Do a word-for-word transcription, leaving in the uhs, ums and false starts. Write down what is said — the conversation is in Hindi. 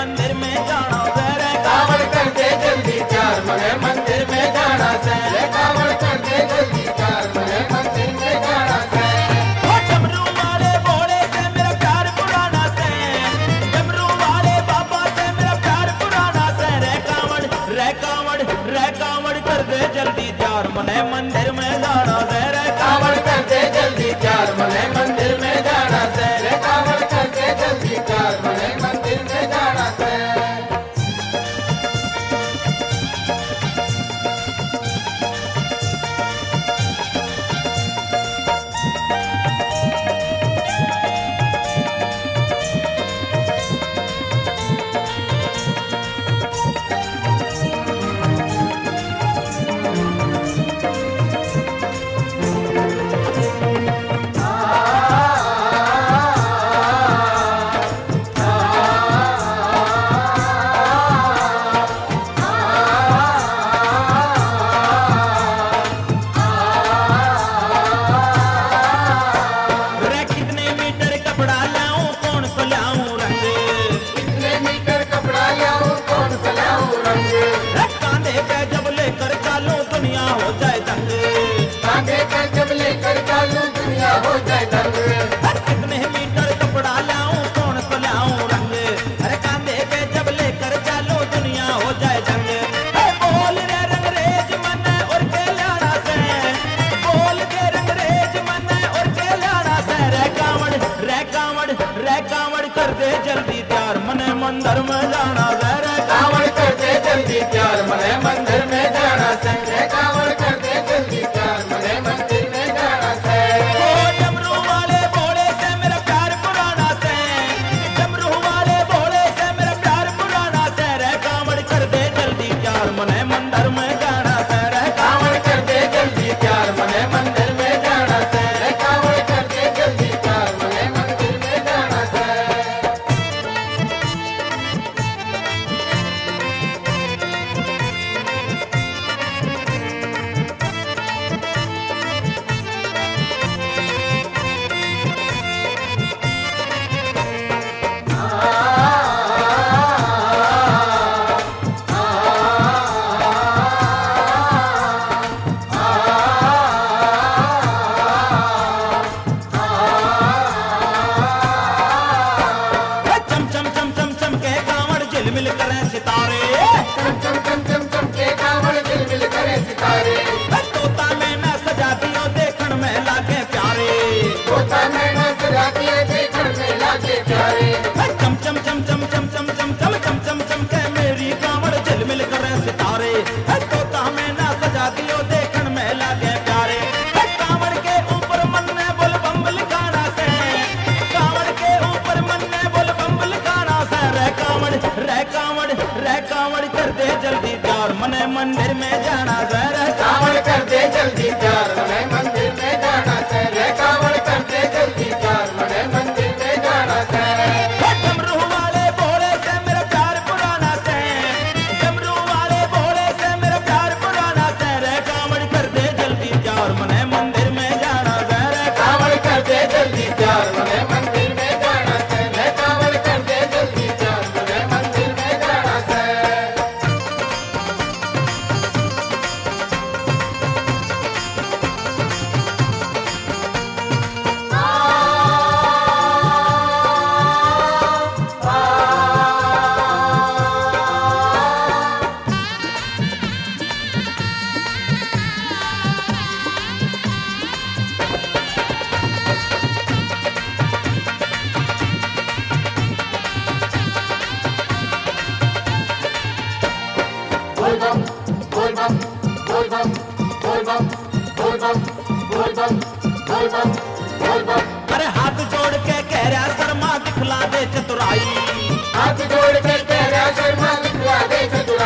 मंदिर में जाना से रे कावड़ कर दे जल्दी तैयार मने मंदिर में जाना से रे कावड़ कर दे जल्दी तैयार मने मंदिर में जाना से ओ डमरू वाले भोले से मेरा प्यार पुराना से डमरू वाले बाबा से मेरा प्यार पुराना से रे कावड़ रे कावड़ रे कावड़ कर दे जल्दी तैयार मने मंदिर में जाना से रे कावड़ कर दे जल्दी तैयार मने मंदिर में जाना से रे कावड़ कर दे जल्दी तैयार मने मंदिर में जाना से रे कितने मीटर कपड़ा लाऊं कौन सा लाऊं रंग कितने मीटर कपड़ा लाऊं कौन सा लाऊं रंग रे कांधे पे जब लेकर चालूं दुनिया हो जाए दंग कांधे पर जब लेकर चालू दुनिया हो जाए दंग रे कितने मीटर कपड़ा लाऊं कौन सा लाऊं रंग अरे कांधे पे जब लेकर चालूं दुनिया हो जाए दंग ए बोल रे रंगरेज मन और के लाना से बोल के रंगरेज मन और के लाना से रे कावड़ रे कावड़ रे कावड़ कर दे जल्दी तैयार मने मंदिर में जाना से रे कावड़ कर दे जल्दी तैयार मने मंदिर में जाना से रे कावड़ कर दे जल्दी तैयार मने मंदिर में जाना से ओ डमरू वाले भोले से मेरा प्यार पुराना से डमरू वाले भोले से मेरा प्यार पुराना से रे कावड़ कर दे जल्दी तैयार मने मंदिर में जाना से रे कावड़ कर दे जल्दी तैयार मने मंदिर में जाना से रे कावड़ कर दे जल्दी तैयार मने मंदिर में जाना से ए चम चम चम चम चम के कावड़ झिलमिल करे सितारे चम चम चम चम चम के कावड़ झिलमिल करे सितारे ए तोता मैना सजा दियो देखण में लागे प्यारे तोता मैना सजा दिए देखण में लागे प्यारे ए चम चम चम चम चम चम चम चम चम चम चम के मेरी कावड़ झिलमिल करे सितारे ए तोता मैना सजा दियो देखण में लागे प्यारे ए कावड़ के ऊपर मन में बोल बम्बल गाना से कावड़ के ऊपर मन में बोल बम्बल गाना से रे कावड़ रे कावड़ रे कावड़ कर दे जल्दी तैयार मने मंदिर में जाना से रे कावड़ कर दे जल्दी तैयार मने मंदिर में जाना से रे कावड़ कर दे जल्दी तैयार मने मंदिर में जाना से ओ डमरू वाले भोले से मेरा प्यार पुराना से डमरू वाले भोले से मेरा प्यार पुराना से रे कावड़ कर दे जल्दी तैयार मने मंदिर में जाना से रे कावड़ कर दे जल्दी तैयार मने मंदिर में जाना से रे कावड़ कर दे जल्दी तैयार मने मंदिर में जाना से बोल बम बोल बम बोल बम बोल बम बोल बम बोल बम बोल बम बोल बम अरे हाथ जोड़ के कह रहा शर्मा दिखला दे चतुराई हाथ जोड़ के कह रहा शर्मा दिखला दे चतुराई